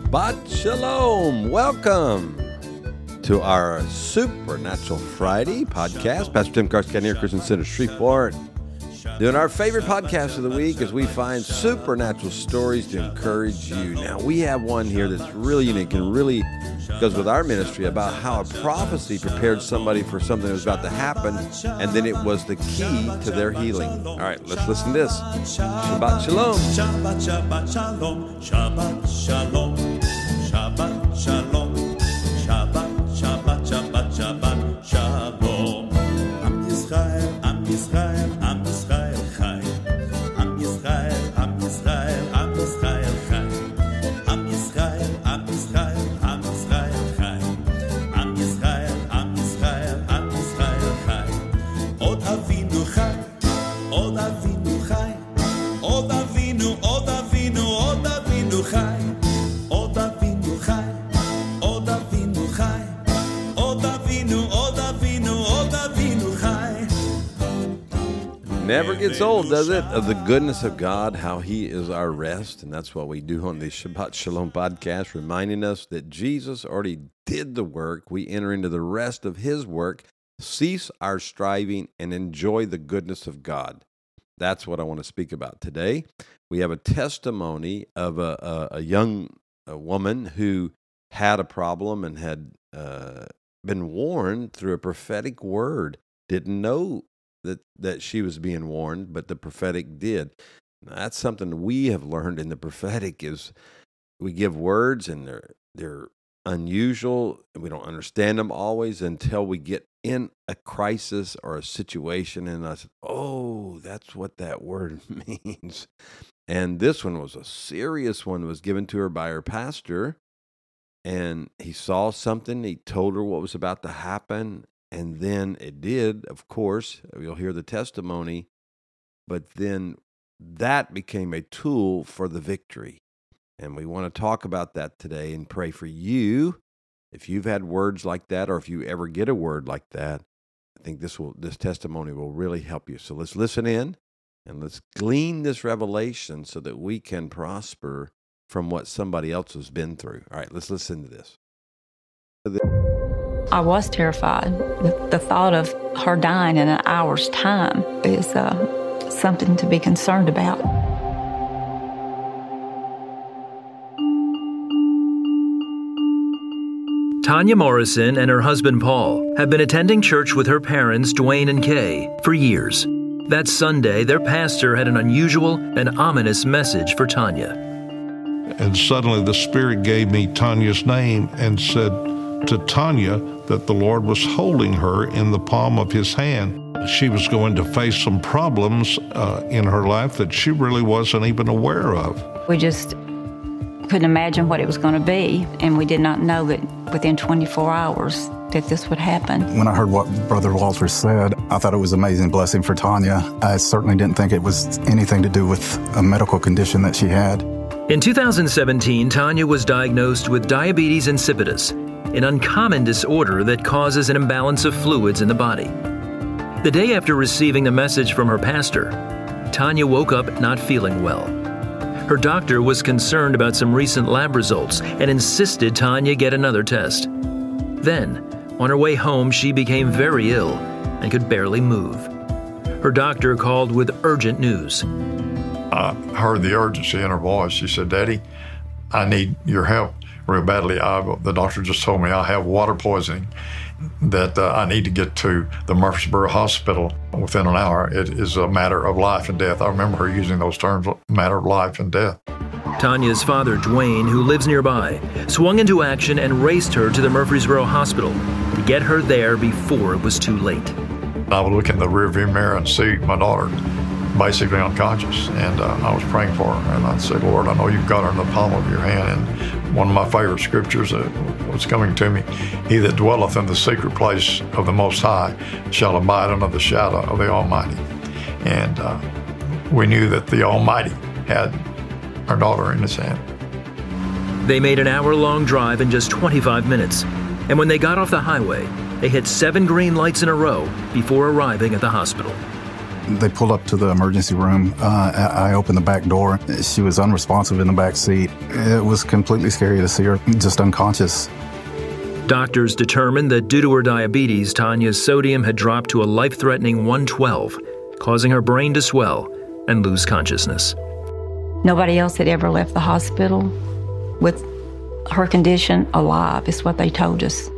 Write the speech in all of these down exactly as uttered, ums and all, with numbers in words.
Shabbat Shalom. Welcome to our Supernatural Friday podcast. Pastor Tim Carscadden here, Christian Center, Shreveport. Doing our favorite podcast of the week as we find supernatural stories to encourage you. Now, we have one here that's really unique and really goes with our ministry about how a prophecy prepared somebody for something that was about to happen, and then it was the key to their healing. All right, let's listen to this. Shabbat Shalom. Shabbat, Shabbat Shalom. Shabbat Shalom. Shabbat Shalom. Shabbat, Shabbat, Shabbat, Shabbat Shalom. Am Yisrael, Am Yisrael, Am Yisrael Chai. Am Yisrael, Am Yisrael, Am Yisrael Chai. Am Yisrael, Am Yisrael, Am Yisrael Chai. Am Yisrael, Am Yisrael, Am Yisrael Chai. Od Avinu Chai, Od Avinu Chai. Od Avinu, Od Avinu, Od Avinu Chai. Od Avinu Chai, Od Avinu Chai. Od Avinu, Od Avinu, Od Avinu Chai. Never gets old, does it? Of the goodness of God, how He is our rest. And that's what we do on the Shabbat Shalom podcast, reminding us that Jesus already did the work. We enter into the rest of His work, cease our striving, and enjoy the goodness of God. That's what I want to speak about today. We have a testimony of a, a, a young a woman who had a problem and had uh, been warned through a prophetic word. Didn't know that, that she was being warned, but the prophetic did. Now, that's something we have learned in the prophetic is we give words and they're they're unusual and we don't understand them always until we get in a crisis or a situation and I said, oh, that's what that word means. And this one was a serious one. It was given to her by her pastor. And he saw something. He told her what was about to happen. And then it did, of course. You'll hear the testimony. But then that became a tool for the victory. And we want to talk about that today and pray for you. If you've had words like that, or if you ever get a word like that, I think this will this testimony will really help you. So let's listen in and let's glean this revelation so that we can prosper from what somebody else has been through. All right, let's listen to this. I was terrified. The, the thought of her dying in an hour's time is uh, something to be concerned about. Tanya Morrison and her husband Paul have been attending church with her parents, Dwayne and Kay, for years. That Sunday, their pastor had an unusual and ominous message for Tanya. And suddenly the Spirit gave me Tanya's name and said to Tanya that the Lord was holding her in the palm of His hand. She was going to face some problems uh, in her life that she really wasn't even aware of. We just couldn't imagine what it was going to be, and we did not know that within twenty-four hours that this would happen. When I heard what Brother Walter said, I thought it was an amazing blessing for Tanya. I certainly didn't think it was anything to do with a medical condition that she had. In two thousand seventeen, Tanya was diagnosed with diabetes insipidus, an uncommon disorder that causes an imbalance of fluids in the body. The day after receiving the message from her pastor, Tanya woke up not feeling well. Her doctor was concerned about some recent lab results and insisted Tanya get another test. Then, on her way home, she became very ill and could barely move. Her doctor called with urgent news. I heard the urgency in her voice. She said, Daddy, I need your help real badly. I, the doctor just told me I have water poisoning, that uh, I need to get to the Murfreesboro Hospital within an hour. It is a matter of life and death. I remember her using those terms, matter of life and death. Tanya's father, Dwayne, who lives nearby, swung into action and raced her to the Murfreesboro Hospital to get her there before it was too late. I would look in the rearview mirror and see my daughter basically unconscious, and uh, I was praying for her, and I'd say, Lord, I know you've got her in the palm of your hand. And one of my favorite scriptures that was coming to me, he that dwelleth in the secret place of the Most High shall abide under the shadow of the Almighty. And uh, we knew that the Almighty had our daughter in His hand. They made an hour-long drive in just twenty-five minutes, and when they got off the highway, they hit seven green lights in a row before arriving at the hospital. They pulled up to the emergency room. Uh, I opened the back door. She was unresponsive in the back seat. It was completely scary to see her just unconscious. Doctors determined that due to her diabetes, Tanya's sodium had dropped to a life-threatening one twelve, causing her brain to swell and lose consciousness. Nobody else had ever left the hospital with her condition alive, is what they told us.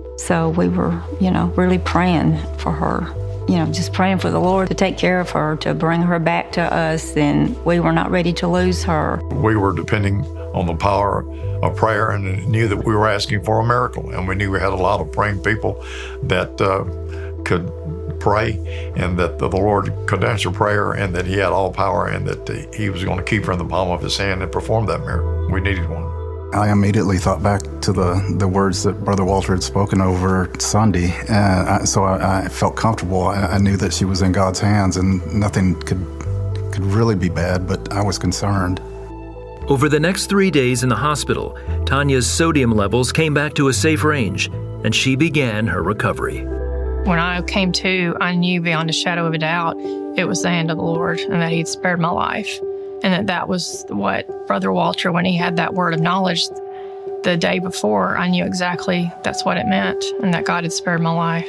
So we were, you know, really praying for her, you know, just praying for the Lord to take care of her, to bring her back to us, and we were not ready to lose her. We were depending on the power of prayer and knew that we were asking for a miracle, and we knew we had a lot of praying people that uh, could pray, and that the Lord could answer prayer, and that He had all power, and that He was going to keep her in the palm of His hand and perform that miracle. We needed one. I immediately thought back to the, the words that Brother Walter had spoken over Sunday, and I, so I, I felt comfortable. I, I knew that she was in God's hands, and nothing could could really be bad, but I was concerned. Over the next three days in the hospital, Tanya's sodium levels came back to a safe range, and she began her recovery. When I came to, I knew beyond a shadow of a doubt it was the hand of the Lord and that He'd spared my life. And that that was what Brother Walter, when he had that word of knowledge the day before, I knew exactly that's what it meant, and that God had spared my life.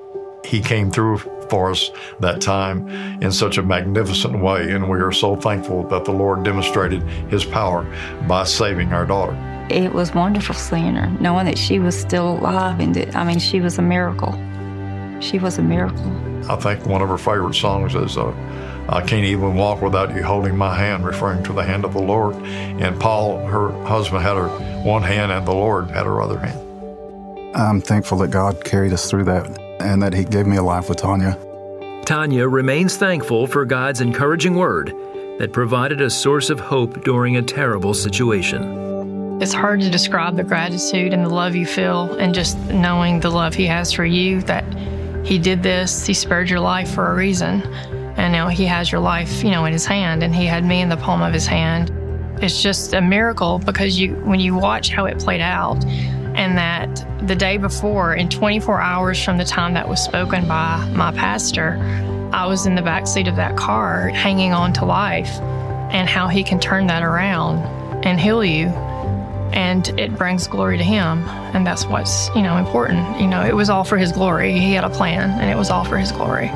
He came through for us that time in such a magnificent way, and we are so thankful that the Lord demonstrated His power by saving our daughter. It was wonderful seeing her, knowing that she was still alive, and that, I mean, she was a miracle. She was a miracle. I think one of her favorite songs is uh, I Can't Even Walk Without You Holding My Hand, referring to the hand of the Lord. And Paul, her husband, had her one hand, and the Lord had her other hand. I'm thankful that God carried us through that, and that He gave me a life with Tanya. Tanya remains thankful for God's encouraging word that provided a source of hope during a terrible situation. It's hard to describe the gratitude and the love you feel, and just knowing the love He has for you, that He did this, He spared your life for a reason. And now He has your life, you know, in His hand, and He had me in the palm of His hand. It's just a miracle, because you, when you watch how it played out, and that the day before, in twenty-four hours from the time that was spoken by my pastor, I was in the backseat of that car hanging on to life, and how He can turn that around and heal you. And it brings glory to Him, and that's what's, you know, important. You know, it was all for His glory. He had a plan, and it was all for His glory.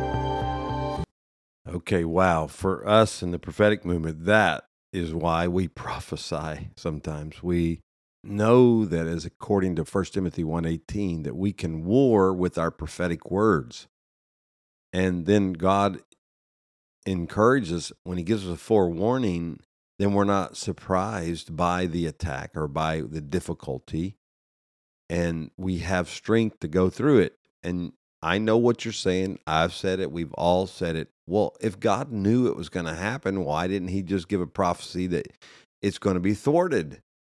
Okay, wow. For us in the prophetic movement, that is why we prophesy sometimes. We know that, as according to First Timothy one eighteen, that we can war with our prophetic words. And then God encourages, when He gives us a forewarning, then we're not surprised by the attack or by the difficulty, and we have strength to go through it. And I know what you're saying. I've said it. We've all said it. Well, if God knew it was going to happen, why didn't He just give a prophecy that it's going to be thwarted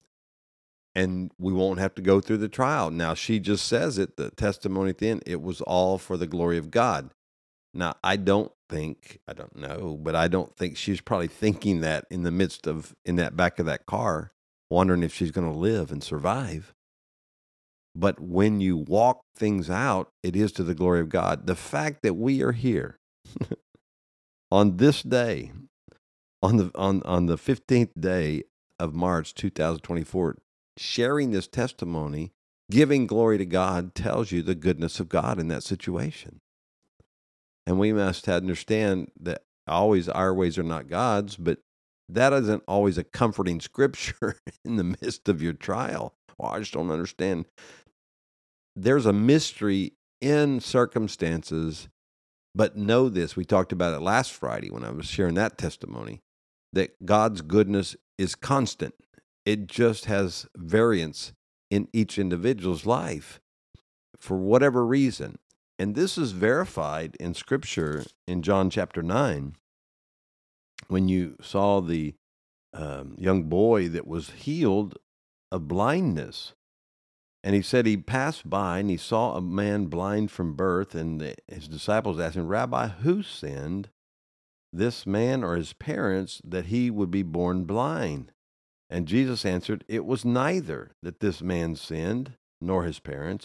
and we won't have to go through the trial? Now, she just says it, the testimony at the end, it was all for the glory of God. Now, I don't think, I don't know, but I don't think she's probably thinking that in the midst of, in that back of that car, wondering if she's going to live and survive. But when you walk things out, it is to the glory of God. The fact that we are here on this day, on the on, on the fifteenth day of March two thousand twenty-four, sharing this testimony, giving glory to God, tells you the goodness of God in that situation. And we must understand that always our ways are not God's, but that isn't always a comforting scripture in the midst of your trial. Well, I just don't understand. There's a mystery in circumstances, but know this. We talked about it last Friday when I was sharing that testimony, that God's goodness is constant. It just has variance in each individual's life for whatever reason. And this is verified in Scripture in John chapter nine, when you saw the um, young boy that was healed of blindness. And he said he passed by and he saw a man blind from birth, and the, his disciples asked him, Rabbi, who sinned, this man or his parents, that he would be born blind? And Jesus answered, it was neither that this man sinned, nor his parents,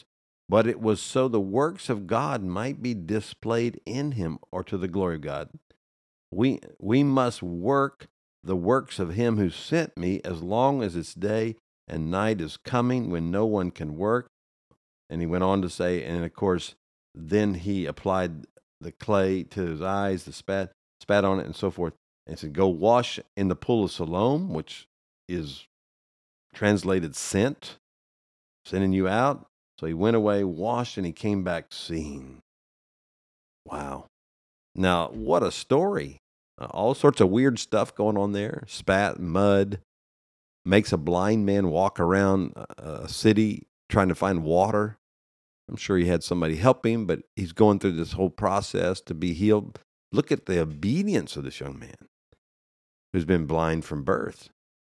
but it was so the works of God might be displayed in him, or to the glory of God. We we must work the works of him who sent me as long as it's day and night is coming when no one can work. And he went on to say, and of course, then he applied the clay to his eyes, the spat, spat on it, and so forth, and said, go wash in the pool of Siloam, which is translated sent, sending you out. So he went away, washed, and he came back seeing. Wow. Now, what a story. Uh, all sorts of weird stuff going on there. Spat, mud, makes a blind man walk around a city trying to find water. I'm sure he had somebody help him, but he's going through this whole process to be healed. Look at the obedience of this young man who's been blind from birth.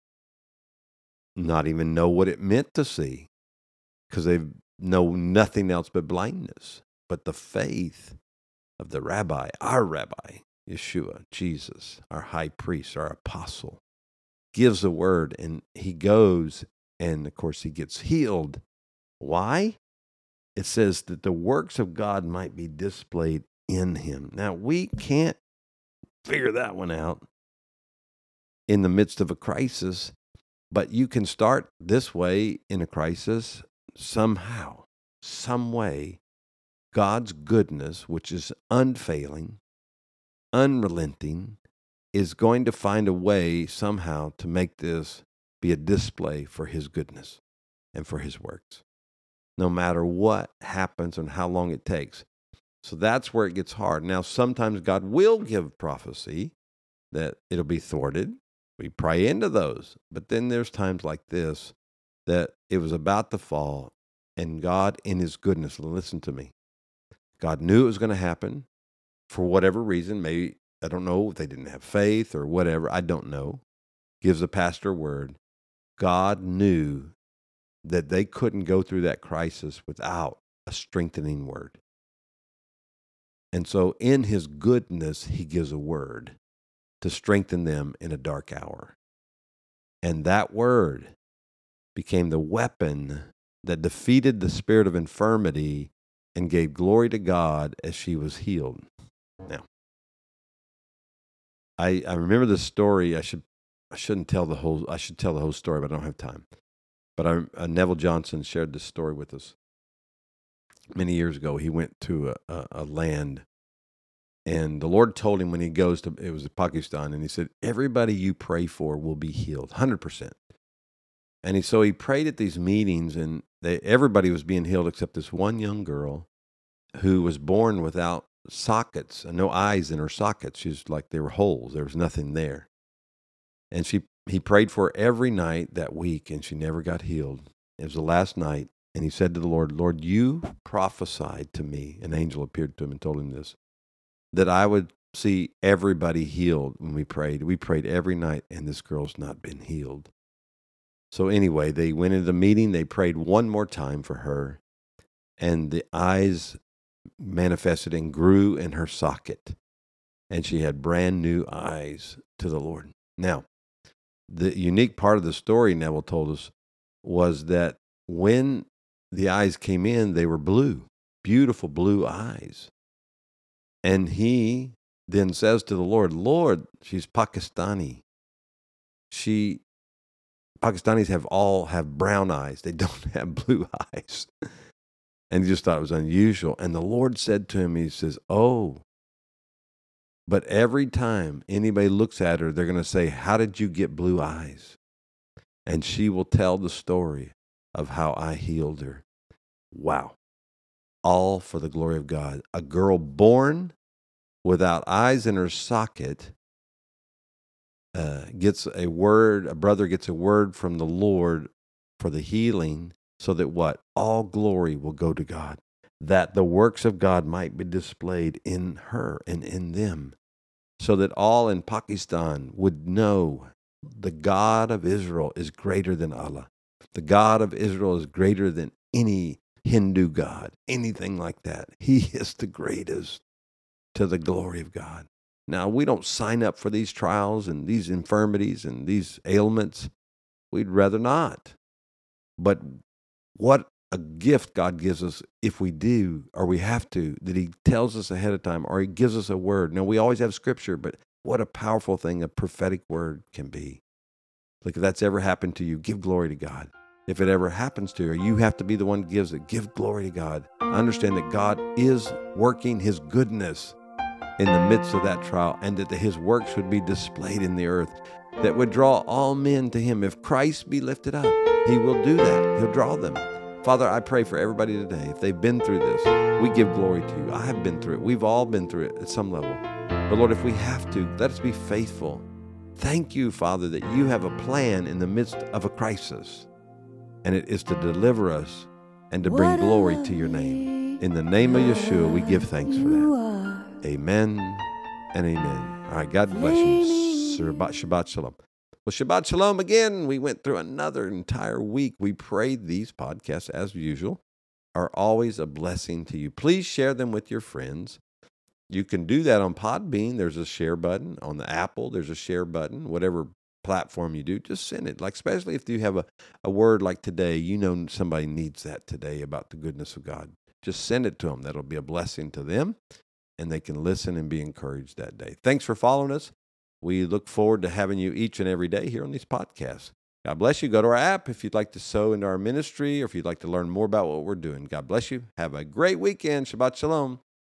Not even know what it meant to see, because they know nothing else but blindness. But the faith of the rabbi, our rabbi, Yeshua, Jesus, our high priest, our apostle, gives a word, and he goes, and of course he gets healed. Why? It says that the works of God might be displayed in him. Now, we can't figure that one out in the midst of a crisis, but you can start this way in a crisis. Somehow, some way, God's goodness, which is unfailing, unrelenting, is going to find a way somehow to make this be a display for his goodness and for his works, no matter what happens and how long it takes. So that's where it gets hard. Now, sometimes God will give prophecy that it'll be thwarted. We pray into those. But then there's times like this that it was about to fall, and God in his goodness, listen to me, God knew it was going to happen for whatever reason. Maybe, I don't know, if they didn't have faith or whatever, I don't know. Gives the pastor a word. God knew that they couldn't go through that crisis without a strengthening word. And so in his goodness, he gives a word to strengthen them in a dark hour. And that word became the weapon that defeated the spirit of infirmity and gave glory to God as she was healed. Now, I, I remember this story. I should I shouldn't tell the whole. I should tell the whole story, but I don't have time. But I, uh, Neville Johnson shared this story with us many years ago. He went to a, a, a land, and the Lord told him when he goes to, it was Pakistan, and he said, everybody you pray for will be healed, one hundred percent. And he, so he prayed at these meetings, and they, everybody was being healed except this one young girl who was born without sockets, and no eyes in her sockets. She was like, they were holes. There was nothing there. And she he prayed for her every night that week, and she never got healed. It was the last night, and he said to the Lord, Lord, you prophesied to me, an angel appeared to him and told him this, that I would see everybody healed when we prayed. We prayed every night, and this girl's not been healed. So anyway, they went into the meeting. They prayed one more time for her, and the eyes manifested and grew in her socket, and she had brand new eyes to the Lord. Now, the unique part of the story Neville told us was that when the eyes came in, they were blue, beautiful blue eyes. And he then says to the Lord, Lord, she's Pakistani. She, Pakistanis have all have brown eyes. They don't have blue eyes. And he just thought it was unusual. And the Lord said to him, he says, oh, but every time anybody looks at her, they're going to say, how did you get blue eyes? And she will tell the story of how I healed her. Wow. All for the glory of God. A girl born without eyes in her socket uh, gets a word, a brother gets a word from the Lord for the healing, so that what? All glory will go to God, that the works of God might be displayed in her and in them, so that all in Pakistan would know the God of Israel is greater than Allah. The God of Israel is greater than any Hindu god, anything like that. He is the greatest, to the glory of God. Now, we don't sign up for these trials and these infirmities and these ailments. We'd rather not. But what a gift God gives us if we do, or we have to, that he tells us ahead of time, or he gives us a word. Now, we always have scripture, but what a powerful thing a prophetic word can be. Look, if that's ever happened to you, give glory to God. If it ever happens to you, or you have to be the one who gives it, give glory to God. Understand that God is working his goodness in the midst of that trial, and that his works would be displayed in the earth that would draw all men to him. If Christ be lifted up, he will do that. He'll draw them. Father, I pray for everybody today. If they've been through this, we give glory to you. I have been through it. We've all been through it at some level. But Lord, if we have to, let us be faithful. Thank you, Father, that you have a plan in the midst of a crisis, and it is to deliver us and to bring glory to your name. In the name of Yeshua, we give thanks for that. Amen and amen. All right, God bless you. Shabbat, Shabbat Shalom. Well, Shabbat Shalom again. We went through another entire week. We prayed these podcasts, as usual, are always a blessing to you. Please share them with your friends. You can do that on Podbean. There's a share button. On the Apple, there's a share button. Whatever platform you do, just send it. Like, especially if you have a, a word like today, you know somebody needs that today about the goodness of God. Just send it to them. That'll be a blessing to them, and they can listen and be encouraged that day. Thanks for following us. We look forward to having you each and every day here on these podcasts. God bless you. Go to our app if you'd like to sow into our ministry, or if you'd like to learn more about what we're doing. God bless you. Have a great weekend. Shabbat Shalom.